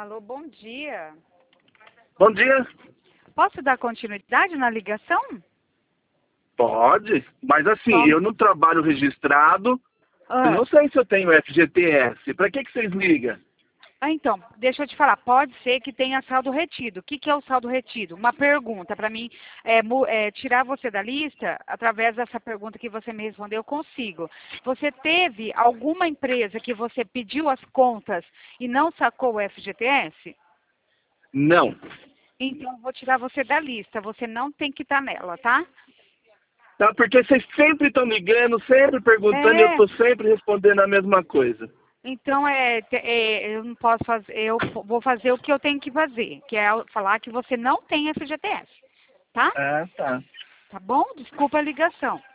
Alô, bom dia. Bom dia. Posso dar continuidade na ligação? Pode, mas assim, Pode. eu não trabalho registrado, eu não sei se eu tenho FGTS. Para que vocês ligam? Então, deixa eu te falar, pode ser que tenha saldo retido. O que, que é o saldo retido? Uma pergunta, para mim, tirar você da lista, através dessa pergunta que você me respondeu, eu consigo. Você teve alguma empresa que você pediu as contas e não sacou o FGTS? Não. Então, eu vou tirar você da lista, você não tem que estar nela, tá? Tá, porque vocês sempre estão ligando, sempre perguntando e eu É. estou sempre respondendo a mesma coisa. Então, eu não posso fazer, eu vou fazer o que eu tenho que fazer, que é falar que você não tem FGTS, tá? Ah, tá. Tá bom? Desculpa a ligação.